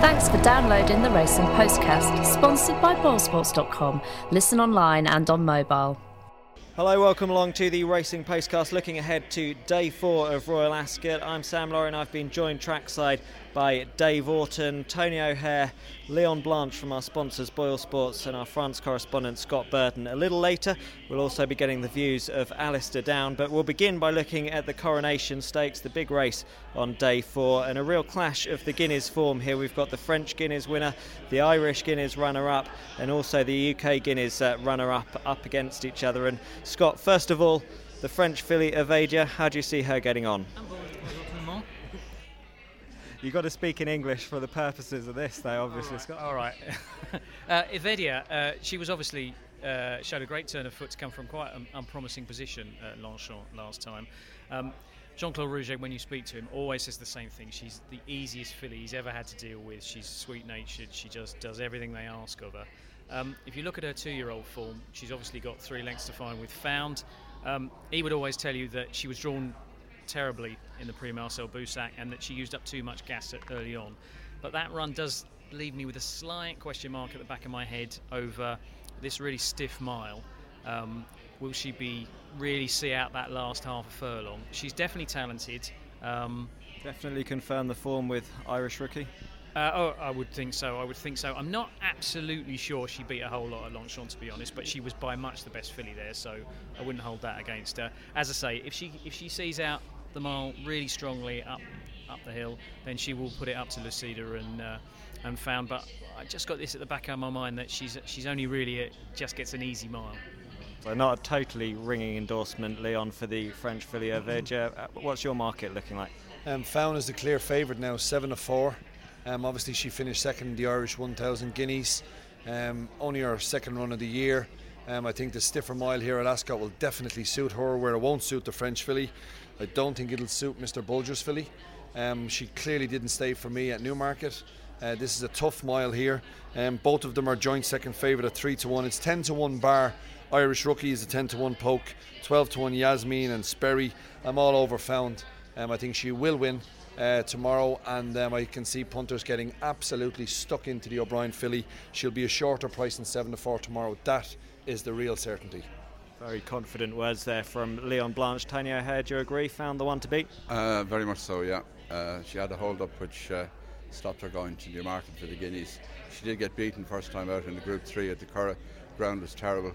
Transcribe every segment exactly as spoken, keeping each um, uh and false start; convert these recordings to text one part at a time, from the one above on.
Thanks for downloading the Racing Postcast, sponsored by boyle sports dot com. Listen online and on mobile. Hello, welcome along to the Racing Postcast, looking ahead to day four of Royal Ascot. I'm Sam Lauren. I've been joined trackside by Dave Orton, Tony O'Hare, Leon Blanche from our sponsors Boyle Sports, and our France correspondent Scott Burton. A little later we'll also be getting the views of Alistair Down, but we'll begin by looking at the Coronation Stakes, the big race on day four, and a real clash of the Guineas form here. We've got the French Guineas winner, the Irish Guineas runner-up, and also the U K Guineas uh, runner-up up against each other. And Scott, first of all, the French filly Evedia, how do you see her getting on? You've got to speak in English for the purposes of this, though, obviously, Scott. All right. uh, Evedia, uh, she was obviously uh, showed a great turn of foot to come from quite an unpromising position at Longchamp last time. Um, Jean-Claude Rouget, when you speak to him, always says the same thing. She's the easiest filly he's ever had to deal with. She's sweet-natured. She just does everything they ask of her. Um, if you look at her two-year-old form, she's obviously got three lengths to find with Found. Um, he would always tell you that she was drawn terribly in the Prix Marcel Boussac and that she used up too much gas early on. But that run does leave me with a slight question mark at the back of my head over this really stiff mile. Um, will she be really see out that last half a furlong? She's definitely talented. Um, Definitely confirm the form with Irish Rookie? Uh, oh, I would think so. I would think so. I'm not absolutely sure she beat a whole lot at Longchamp, to be honest, but she was by much the best filly there, so I wouldn't hold that against her. As I say, if she if she sees out the mile really strongly up up the hill, then she will put it up to Lucida and uh, and Found. But I just got this at the back of my mind that she's she's only really a, just gets an easy mile. So not a totally ringing endorsement, Leon, for the French filly Evedia. What's your market looking like? Um, Found is the clear favourite now, seven to four. Um, obviously she finished second in the Irish one thousand Guineas, um, only her second run of the year. Um, I think the stiffer mile here at Ascot will definitely suit her, where it won't suit the French filly. I don't think it'll suit Mister Bulger's filly. Um, she clearly didn't stay for me at Newmarket. Uh, this is a tough mile here. Um, both of them are joint second favourite at three to one. It's ten to one bar. Irish Rookie is a ten to one poke, twelve to one Yasmin and Sperry. I'm all over Found. Um, I think she will win Uh, tomorrow, and um, I can see punters getting absolutely stuck into the O'Brien filly. She'll be a shorter price than seven to four tomorrow. That is the real certainty. Very confident words there from Leon Blanche. Tony O'Hare, do you agree? Found the one to beat? Uh, very much so, yeah. Uh, she had a hold up which uh, stopped her going to the market for the Guineas. She did get beaten first time out in the Group three at the Curragh. Ground was terrible.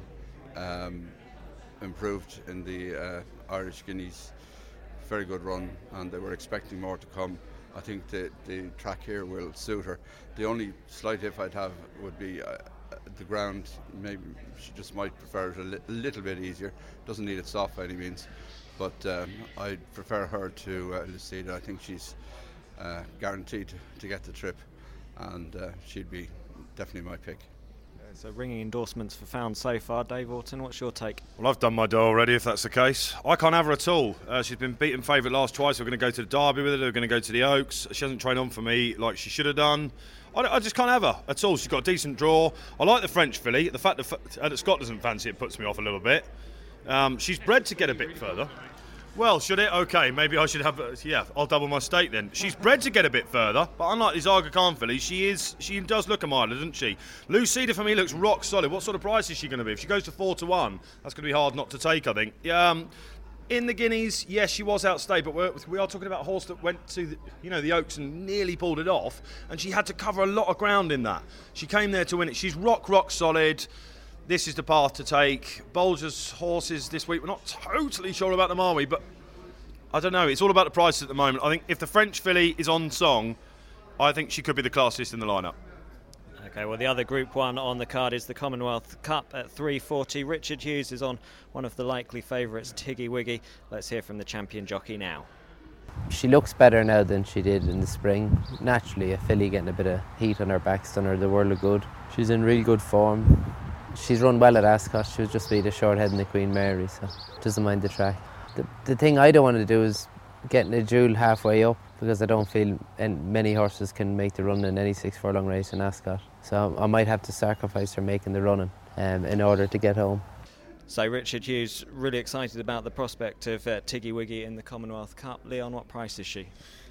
Um, improved in the uh, Irish Guineas. Very good run, and they were expecting more to come. I think the, the track here will suit her. The only slight if I'd have would be uh, the ground. Maybe she just might prefer it a, li- a little bit easier. Doesn't need it soft by any means, but um, I prefer her to uh, Lucida. I think she's uh, guaranteed to get the trip, and uh, she'd be definitely my pick. So ringing endorsements for Found so far. Dave Orton, what's your take? Well, I've done my dough already, if that's the case. I can't have her at all. Uh, she's been beaten favourite last twice. We're going to go to the Derby with her. We're going to go to the Oaks. She hasn't trained on for me like she should have done. I, I just can't have her at all. She's got a decent draw. I like the French filly. The fact that, uh, that Scott doesn't fancy it puts me off a little bit. Um, she's bred to get a bit further. Well, should it? Okay, maybe I should have. Uh, yeah, I'll double my stake then. She's bred to get a bit further, but unlike these Aga Khan fillies, she is. She does look a mile, doesn't she? Lucida for me looks rock solid. What sort of price is she going to be? If she goes to four to one, that's going to be hard not to take, I think. Yeah. Um, in the Guineas, yes, she was outstayed, but we're, we are talking about a horse that went to, the, you know, the Oaks and nearly pulled it off, and she had to cover a lot of ground in that. She came there to win it. She's rock, rock solid. This is the path to take. Bulger's horses this week, we're not totally sure about them, are we? But I don't know. It's all about the prices at the moment. I think if the French filly is on song, I think she could be the classiest in the lineup. Okay, well, the other Group one on the card is the Commonwealth Cup at three forty. Richard Hughes is on one of the likely favourites, Tiggy Wiggy. Let's hear from the champion jockey now. She looks better now than she did in the spring. Naturally, a filly getting a bit of heat on her back's done her the world of good. She's in real good form. She's run well at Ascot. She was just beat a short head in the Queen Mary, so doesn't mind the track. The, the thing I don't want to do is getting a jewel halfway up, because I don't feel many horses can make the run in any six furlong race in Ascot. So I might have to sacrifice her making the running um, in order to get home. So Richard Hughes really excited about the prospect of uh, Tiggy Wiggy in the Commonwealth Cup. Leon, what price is she?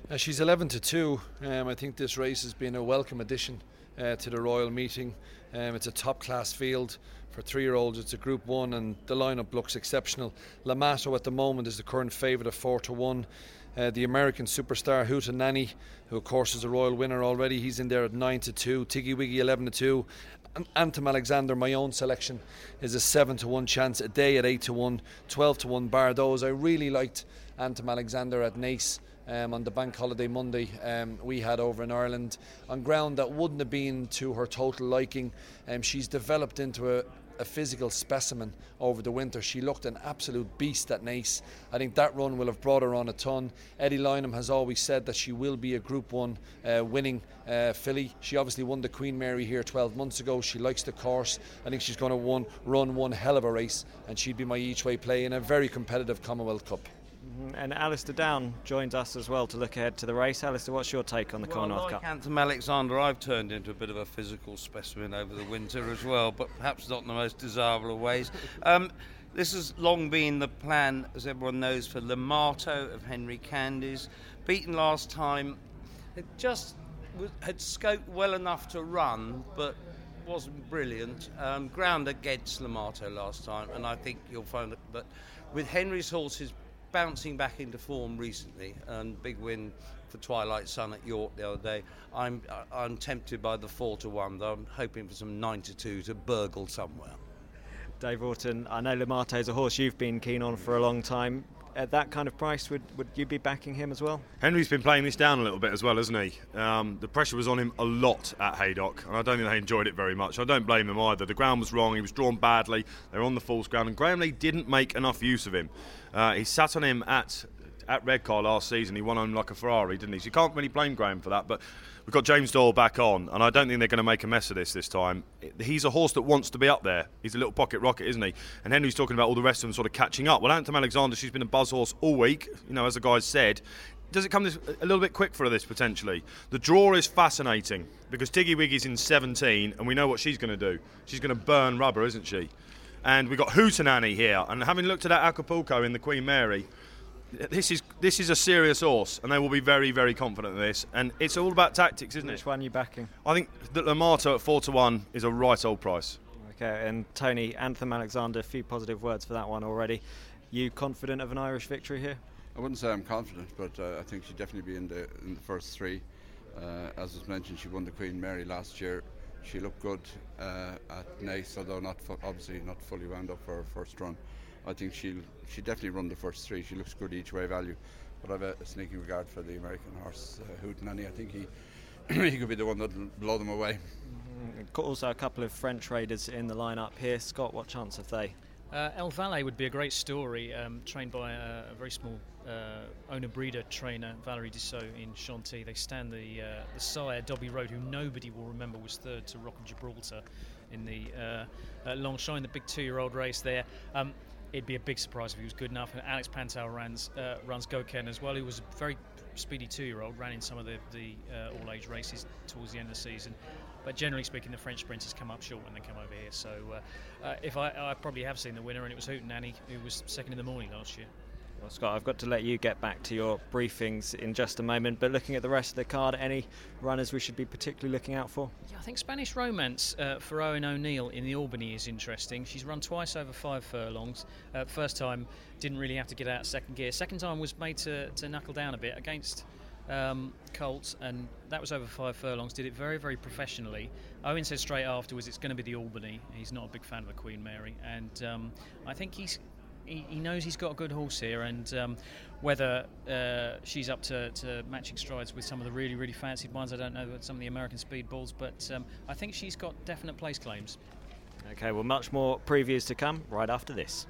Uh, she's eleven to two. Um, I think this race has been a welcome addition uh, to the Royal Meeting. Um, it's a top class field for three-year-olds. It's a Group One, and the lineup looks exceptional. L'Amato at the moment is the current favourite of four to one. Uh, the American superstar Hootenanny, who of course is a Royal winner already, he's in there at nine to two. Tiggy Wiggy eleven to two. And Anthem Alexander, my own selection, is a seven to one chance. A Day at eight to one, twelve to one bar those. I really liked Anthem Alexander at Naas. Um, on the bank holiday Monday um, we had over in Ireland on ground that wouldn't have been to her total liking. Um, she's developed into a, a physical specimen over the winter. She looked an absolute beast at Naas. I think that run will have brought her on a ton. Eddie Lynham has always said that she will be a Group One uh, winning uh, filly. She obviously won the Queen Mary here twelve months ago. She likes the course. I think she's going to one, run one hell of a race, and she'd be my each way play in a very competitive Commonwealth Cup. And Alistair Down joins us as well to look ahead to the race. Alistair, what's your take on the well, Commonwealth like Cup? Anthem Alexander, I've turned into a bit of a physical specimen over the winter as well, but perhaps not in the most desirable of ways. Um, this has long been the plan, as everyone knows, for L'Amato of Henry Candies. Beaten last time, it just was, had scoped well enough to run, but wasn't brilliant. Um, ground against L'Amato last time, and I think you'll find that, that with Henry's horses bouncing back into form recently, and big win for Twilight Sun at York the other day, I'm I'm tempted by the four to one, though I'm hoping for some nine to two to burgle somewhere. Dave Orton, I know L'Amato is a horse you've been keen on for a long time. At that kind of price, would, would you be backing him as well? Henry's been playing this down a little bit as well, hasn't he? Um, the pressure was on him a lot at Haydock, and I don't think they enjoyed it very much. I don't blame them either. The ground was wrong, he was drawn badly, they were on the false ground, and Graham Lee didn't make enough use of him. Uh, he sat on him at at Redcar last season. He won on like a Ferrari, didn't he? So you can't really blame Graham for that, but we've got James Doyle back on, and I don't think they're going to make a mess of this this time. He's a horse that wants to be up there. He's a little pocket rocket, isn't he? And Henry's talking about all the rest of them sort of catching up. Well, Anthem Alexander, she's been a buzz horse all week, you know, as the guys said. Does it come this, a little bit quick for this, potentially? The draw is fascinating, because Tiggy Wiggy's in seventeen, and we know what she's going to do. She's going to burn rubber, isn't she? And we've got Hootenanny here, and having looked at that Acapulco in the Queen Mary, This is this is a serious horse, and they will be very, very confident in this. And it's all about tactics, isn't Which it? Which one are you backing? I think that L'Amato at four to one is a right old price. Okay, and Tony, Anthem Alexander, a few positive words for that one already. You confident of an Irish victory here? I wouldn't say I'm confident, but uh, I think she'd definitely be in the in the first three. Uh, as was mentioned, she won the Queen Mary last year. She looked good uh, at Naas, although not fu- obviously not fully wound up for her first run. I think she'll she definitely run the first three. She looks good each way value, but I've a, a sneaking regard for the American horse uh, Hootenanny. I think he he could be the one that'll blow them away. Mm-hmm. Also, a couple of French raiders in the lineup here. Scott, what chance have they? Uh, El Valle would be a great story, um, trained by a, a very small uh, owner-breeder trainer, Valerie Dissot in Chantilly. They stand the uh, the sire, Dobby Road, who nobody will remember was third to Rock of Gibraltar in the uh, uh, Longchamp, the big two-year-old race there. Um, It'd be a big surprise if he was good enough. And Alex Pantel runs uh, runs Goken as well, who was a very speedy two-year-old, ran in some of the, the uh, all-age races towards the end of the season. But generally speaking, the French sprinters come up short when they come over here. So uh, uh, if I, I probably have seen the winner, and it was Hootenanny, who was second in the morning last year. Well, Scott, I've got to let you get back to your briefings in just a moment, but looking at the rest of the card, any runners we should be particularly looking out for? Yeah, I think Spanish Romance uh, for Owen O'Neill in the Albany is interesting. She's run twice over five furlongs. Uh, first time didn't really have to get out of second gear. Second time was made to, to knuckle down a bit against um, Colts, and that was over five furlongs. Did it very, very professionally. Owen said straight afterwards it's going to be the Albany. He's not a big fan of the Queen Mary, and um, I think he's He, he knows he's got a good horse here, and um, whether uh, she's up to, to matching strides with some of the really, really fancied ones, I don't know, some of the American speedballs, but um, I think she's got definite place claims. Okay, well, much more previews to come right after this.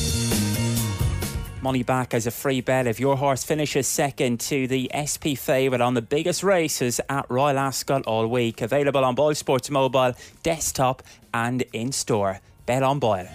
Money back as a free bet if your horse finishes second to the S P favourite on the biggest races at Royal Ascot all week. Available on Boyle Sports Mobile, desktop and in-store. Bet on Boyle.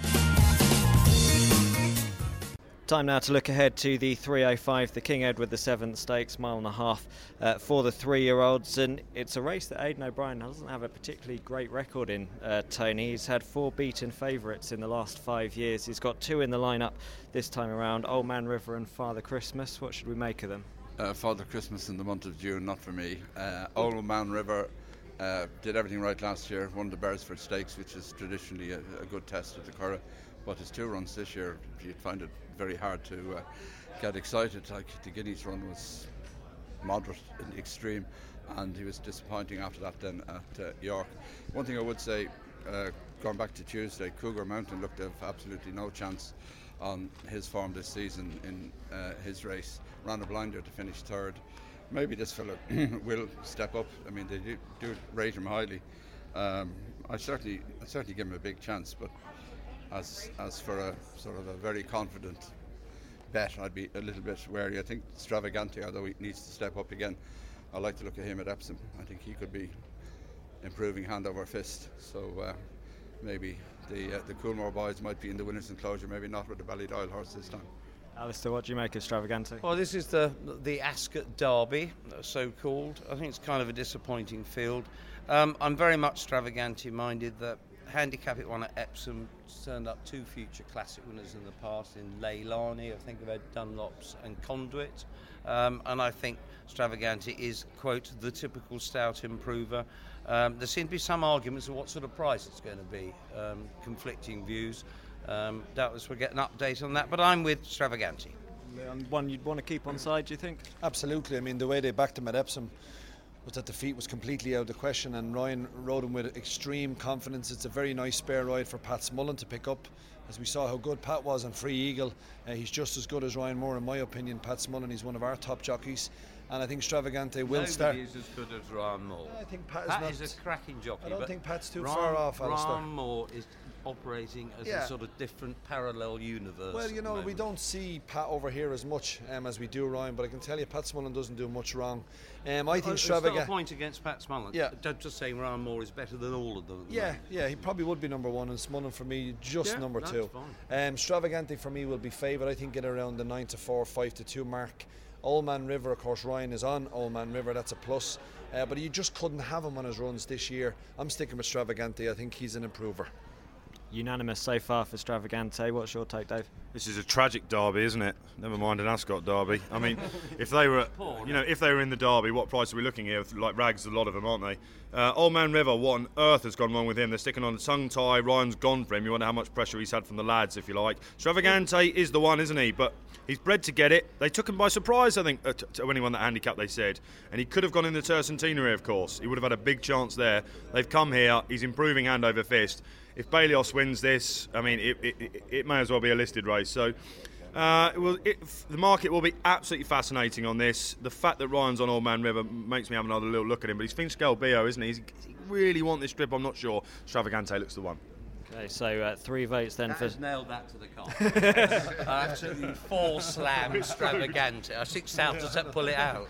Time now to look ahead to the three oh five, the King Edward the seventh Stakes, mile and a half uh, for the three-year-olds, and it's a race that Aidan O'Brien doesn't have a particularly great record in, uh, Tony. He's had four beaten favourites in the last five years. He's got two in the lineup this time around, Old Man River and Father Christmas. What should we make of them? uh, Father Christmas in the month of June, not for me. Uh, Old Man River uh, did everything right last year, won the Beresford Stakes, which is traditionally a, a good test at the Curragh, but his two runs this year, you'd find it very hard to uh, get excited. Like the Guineas run was moderate in the extreme, and he was disappointing after that then at uh, York. One thing I would say, uh, going back to Tuesday, Cougar Mountain looked to have absolutely no chance on his form this season in uh, his race. Ran a blinder to finish third. Maybe this fella will step up. I mean, they do, do rate him highly. Um, I certainly, I certainly give him a big chance, but as as for a sort of a very confident bet, I'd be a little bit wary. I think Stravagante, although he needs to step up again, I like to look at him at Epsom. I think he could be improving hand over fist. So uh, maybe the uh, the Coolmore boys might be in the winners' enclosure, maybe not with the Ballydoyle horse this time. Alistair, what do you make of Stravagante? Well, this is the the Ascot Derby, so called. I think it's kind of a disappointing field. Um, I'm very much Stravagante minded. That handicap it one at Epsom turned up two future classic winners in the past in Leilani, I think of Ed Dunlop's, and Conduit. Um, and I think Stravagante is, quote, the typical stout improver. Um, there seem to be some arguments of what sort of price it's going to be, um, conflicting views. Um, doubtless we'll get an update on that, but I'm with Stravagante. Um, one you'd want to keep on side, do you think? Absolutely. I mean, the way they backed him at Epsom was that the feet was completely out of the question, and Ryan rode him with extreme confidence. It's a very nice spare ride for Pat Smullen to pick up. As we saw how good Pat was on Free Eagle, uh, he's just as good as Ryan Moore in my opinion. Pat Smullen, he's one of our top jockeys, and I think Stravagante will Nobody start. is as good as Ryan Moore. I think Pat, Pat is, not, is a cracking jockey. I don't but think Pat's too Ryan, far off, Alistair. Ryan Moore is operating as Yeah. a sort of different parallel universe. Well, you at the know, we moment. don't see Pat over here as much um, as we do Ryan, but I can tell you Pat Smullen doesn't do much wrong. Um, I think It's not a Stravagante. point against Pat Smullen. Yeah. Don't just saying Ryan Moore is better than all of them. at the Yeah, moment. yeah, he probably would be number one, and Smullen for me just Yeah, number that's two. fine. Um, Stravagante for me will be favoured. I think get around the nine to four, five to two mark. Old Man River, of course, Ryan is on Old Man River. That's a plus, uh, but you just couldn't have him on his runs this year. I'm sticking with Stravagante. I think he's an improver. Unanimous so far for Stravagante. What's your take, Dave? This is a tragic derby, isn't it? Never mind an Ascot derby. I mean, if they were, you know, if they were in the derby, what price are we looking here? Like Rags, a lot of them, aren't they? Uh, Old Man River, what on earth has gone wrong with him? They're sticking on a tongue tie. Ryan's gone for him. You wonder how much pressure he's had from the lads, if you like. Stravagante is the one, isn't he? But he's bred to get it. They took him by surprise, I think, uh, t- to when he won that handicap, they said. And he could have gone in the Tercentenary, of course. He would have had a big chance there. They've come here. He's improving hand over fist. If Balios wins this, I mean, it, it, it may as well be a listed race. So uh, it will, it, the market will be absolutely fascinating on this. The fact that Ryan's on Old Man River makes me have another little look at him. But he's Finch Galbio, isn't he? He's, does he really want this trip? I'm not sure. Stravagante looks the one. Okay, so uh, three votes then That for. has nailed that to the car. I absolutely fall slam Stravagante. I think South to pull it out.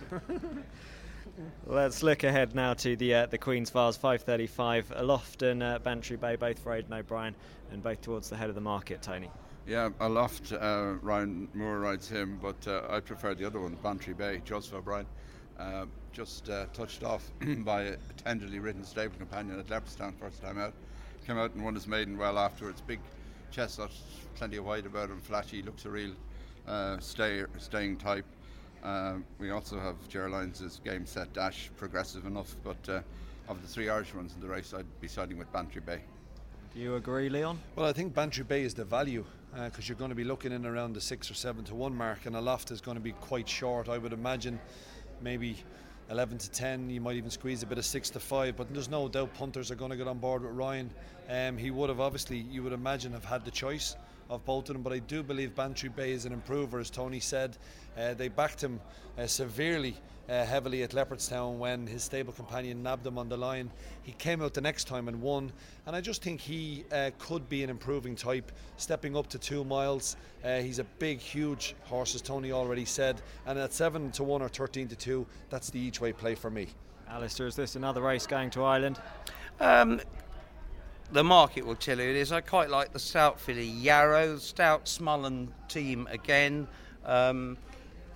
Let's look ahead now to the uh, the Queen's Vase five thirty-five. Aloft and uh, Bantry Bay, both for Aidan O'Brien, and both towards the head of the market, Tony. Yeah, Aloft, uh, Ryan Moore rides him, but uh, I prefer the other one, Bantry Bay, Joseph O'Brien. Uh, just uh, touched off by a tenderly ridden stable companion at Leopardstown first time out. Came out and won his maiden well afterwards. Big chestnut, plenty of white about him, flashy, looks a real uh, stay, staying type. Uh, we also have Geraldine's game set dash, progressive enough, but uh, of the three Irish ones in the race, I'd be siding with Bantry Bay. Do you agree, Leon? Well, I think Bantry Bay is the value because uh, you're going to be looking in around the six or seven to one mark, and Aloft is going to be quite short. I would imagine maybe eleven to ten. You might even squeeze a bit of six to five, but there's no doubt punters are going to get on board with Ryan. Um, he would have obviously, you would imagine, have had the choice of both of them, but I do believe Bantry Bay is an improver, as Tony said. Uh, they backed him uh, severely uh, heavily at Leopardstown when his stable companion nabbed him on the line. He came out the next time and won, and I just think he uh, could be an improving type, stepping up to two miles. Uh, he's a big, huge horse, as Tony already said, and at seven to one or thirteen to two, that's the each way play for me. Alistair, is this another race going to Ireland? Um, the market will tell you it is. I quite like the stout filly Yarrow, stout Smullen team again. Um,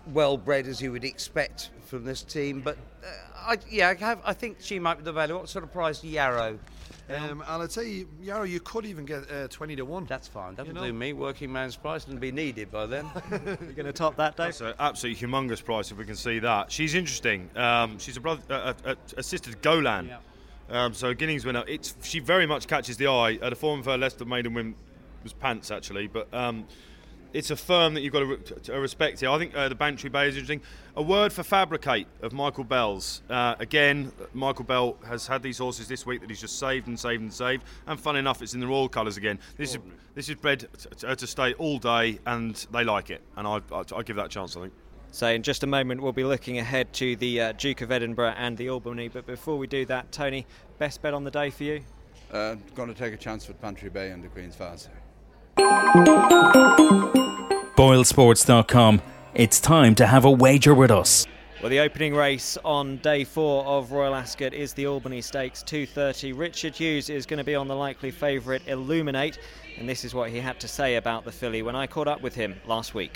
well bred as you would expect from this team. But uh, I, yeah, I, have, I think she might be the value. What sort of price Yarrow? Um, and I'd say, Yarrow, you could even get uh, twenty to one. That's fine. That'll you know? do me. Working man's price and be needed by then. You're going to top that, Dave? That's an absolutely humongous price if we can see that. She's interesting. Um, she's a brother, uh, uh, assisted Golan. Yeah. Um, so Guineas winner. It's she very much catches the eye. Uh, the form of her Leicester maiden win was pants actually, but um, it's a firm that you've got to, re- to respect here. I think uh, the Bantry Bay is interesting. A word for Fabricate of Michael Bell's. Uh, again, Michael Bell has had these horses this week that he's just saved and saved and saved. And fun enough, it's in the royal colours again. This is this is bred to, to stay all day, and they like it. And I I, I give that a chance, I think. So in just a moment we'll be looking ahead to the uh, Duke of Edinburgh and the Albany. But before we do that, Tony, best bet on the day for you? Uh, going to take a chance with Bantry Bay and the Queen's Falls. Boyle Sports dot com. It's time to have a wager with us. Well, the opening race on day four of Royal Ascot is the Albany Stakes, two thirty. Richard Hughes is going to be on the likely favourite Illuminate, and this is what he had to say about the filly when I caught up with him last week.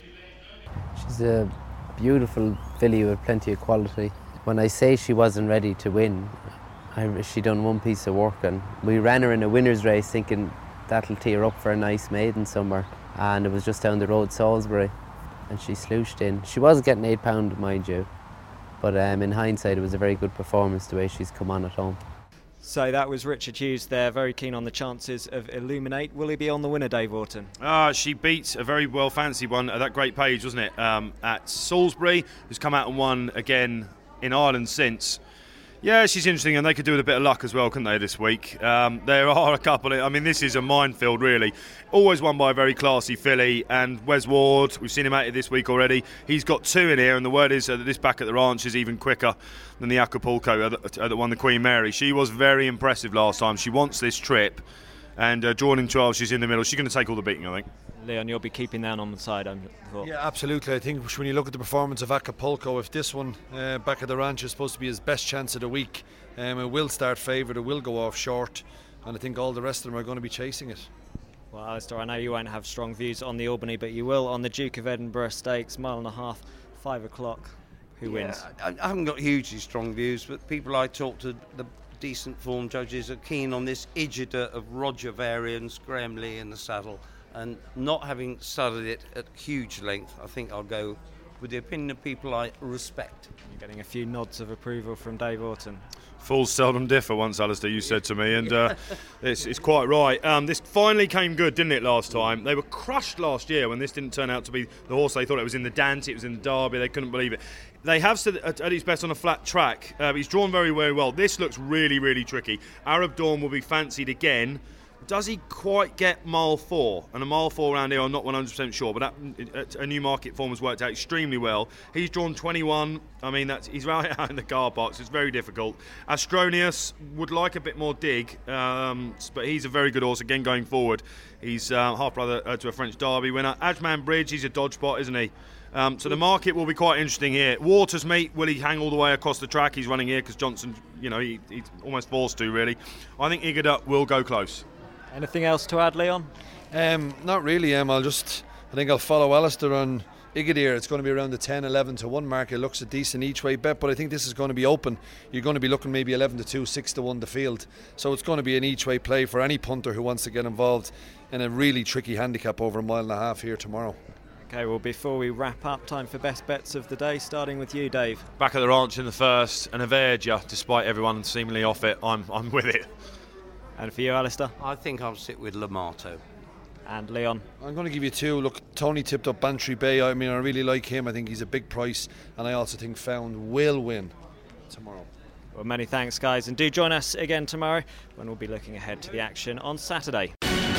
She's a beautiful filly with plenty of quality. When I say she wasn't ready to win, I, she done one piece of work, and we ran her in a winner's race thinking that'll tee her up for a nice maiden summer, and it was just down the road, Salisbury, and she slooshed in. She was getting eight pound, mind you, but um, in hindsight it was a very good performance the way she's come on at home. So that was Richard Hughes there, very keen on the chances of Illuminate. Will he be on the winner, Dave Orton? Uh, she beat a very well fancied one at that great page, wasn't it, um, at Salisbury, who's come out and won again in Ireland since. Yeah, she's interesting, and they could do with a bit of luck as well, couldn't they, this week? Um, there are a couple of, I mean, this is a minefield, really. Always won by a very classy filly, and Wes Ward, we've seen him at it this week already. He's got two in here, and the word is that this back at the ranch is even quicker than the Acapulco that, that won the Queen Mary. She was very impressive last time. She wants this trip, and uh, drawn in twelve, she's in the middle. She's going to take all the beating, I think. Leon, you'll be keeping that on the side, I'm thought. Yeah, absolutely. I think when you look at the performance of Acapulco, if this one uh, back at the ranch is supposed to be his best chance of the week, um, it will start favourite, it will go off short, and I think all the rest of them are going to be chasing it. Well, Alistair, I know you won't have strong views on the Albany, but you will on the Duke of Edinburgh Stakes, mile and a half, five o'clock. Who yeah, wins? I, I haven't got hugely strong views, but people I talk to, the decent form judges, are keen on this Ijida of Roger Varians, Graham Lee in the saddle. And not having studied it at huge length, I think I'll go with the opinion of people I respect. You're getting a few nods of approval from Dave Orton. Fools seldom differ, once, Alistair, you said to me, and uh, it's, it's quite right. Um, this finally came good, didn't it, last time? They were crushed last year when this didn't turn out to be the horse they thought it was in the Dante, it was in the Derby, they couldn't believe it. They have said at, at his best on a flat track, uh, he's drawn very, very well. This looks really, really tricky. Arab Dawn will be fancied again. Does he quite get mile four? And a mile four around here, I'm not one hundred percent sure, but that, a Newmarket form has worked out extremely well. He's drawn twenty-one. I mean, that's he's right out in the car box. It's very difficult. Astronius would like a bit more dig, um, but he's a very good horse again going forward. He's uh, half brother uh, to a French Derby winner. Ajman Bridge, he's a dodge spot, isn't he? Um, so the market will be quite interesting here. Waters Meet, will he hang all the way across the track? He's running here because Johnson, you know, he, he's almost forced to, really. I think Igada will go close. Anything else to add, Leon? Um, not really. Um, I'll just, I think I'll follow Alistair on Igadir. It's going to be around the ten, eleven to one mark. It looks a decent each way bet, but I think this is going to be open. You're going to be looking maybe eleven to two, six to one the field. So it's going to be an each way play for any punter who wants to get involved in a really tricky handicap over a mile and a half here tomorrow. Okay, well, before we wrap up, time for best bets of the day, starting with you, Dave. Back at the ranch in the first, and Averja, despite everyone seemingly off it, I'm I'm with it. And for you, Alistair? I think I'll sit with Lamato. And Leon? I'm going to give you two. Look, Tony tipped up Bantry Bay. I mean, I really like him. I think he's a big price, and I also think Found will win tomorrow. Well, many thanks, guys, and do join us again tomorrow when we'll be looking ahead to the action on Saturday.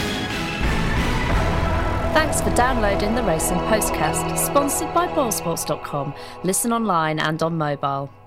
Thanks for downloading the Racing Postcast, sponsored by Boyle Sports dot com. Listen online and on mobile.